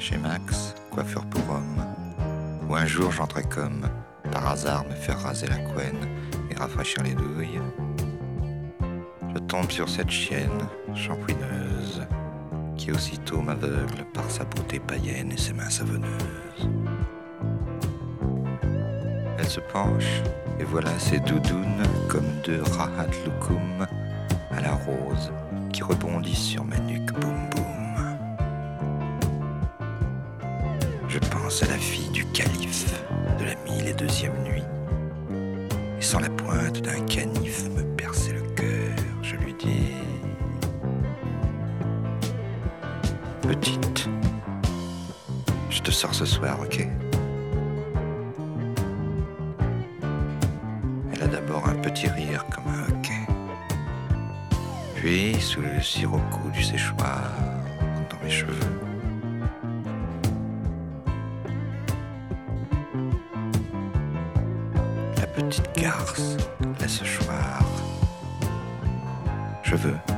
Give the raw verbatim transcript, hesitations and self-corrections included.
chez Max, coiffeur pour homme, où un jour j'entrais comme, par hasard, me faire raser la couenne et rafraîchir les douilles. Je tombe sur cette chienne, shampouineuse, qui aussitôt m'aveugle par sa beauté païenne et ses mains savonneuses. Elle se penche, et voilà ses doudounes comme deux rahat loukoum à la rose qui rebondissent sur ma nuque, boum boum. Je pense à la fille du calife de la mille et deuxième nuit, et sans la pointe d'un canif me percer le cœur, je lui dis: petite, je te sors ce soir, ok? Elle a d'abord un petit rire comme un hoquet, puis sous le sirocco du séchoir dans mes cheveux, la petite garce laisse choir. Je veux